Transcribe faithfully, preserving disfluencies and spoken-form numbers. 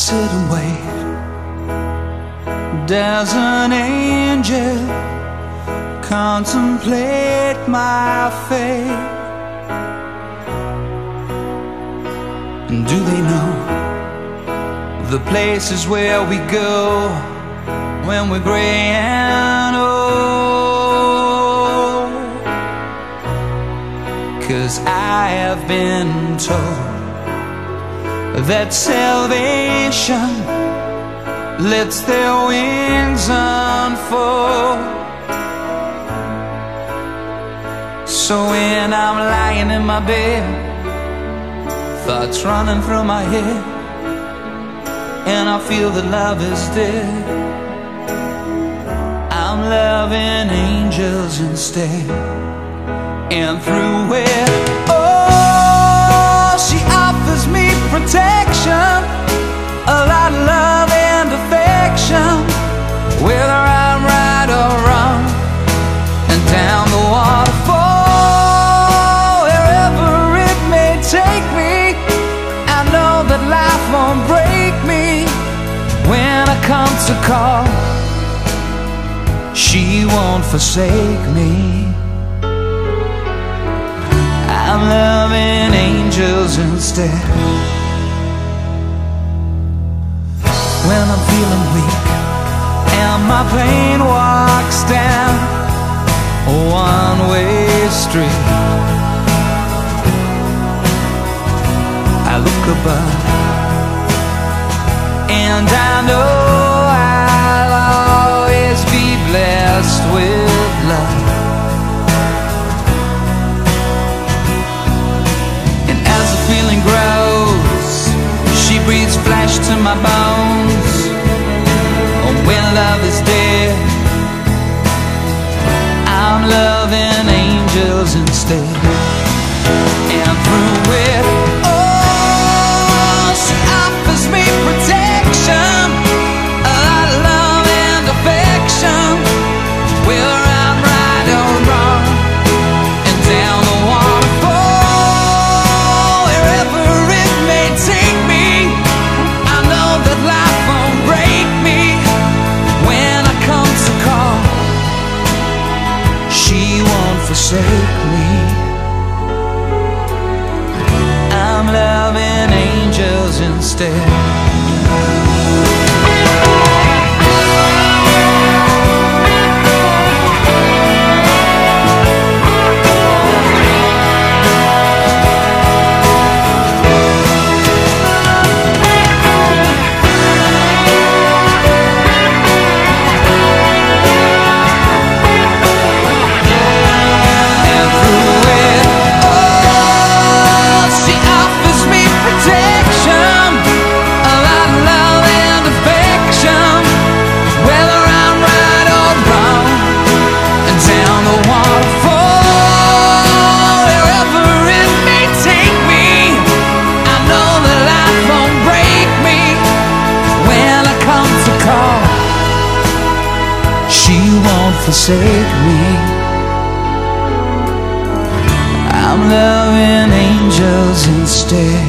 sit and wait. Does an angel contemplate my fate? And do they know the places where we go when we're gray and old? 'Cause I have been told that salvation lets their wings unfold. So when I'm lying in my bed, thoughts running through my head, and I feel that love is dead, I'm loving angels instead. And through it, oh, she offers me protection, a lot of love and affection, whether I'm right or wrong. And down the waterfall, wherever it may take me, I know that life won't break me. When I come to call, she won't forsake me. I'm loving angels instead. When I'm feeling weak and my pain walks down a one-way street, I look above and I know I'll always be blessed with love. And as the feeling grows, she breathes flesh to my bones. And when love is dead, I'm loving angels instead. And through it, oh, she offers me protection, a lot of love and affection, whether I'm right or wrong. And down the waterfall, wherever it may take me, I know that life won't break me. When I come to call, she won't forsake me. I'm loving angels instead. Forsake me. I'm loving angels instead.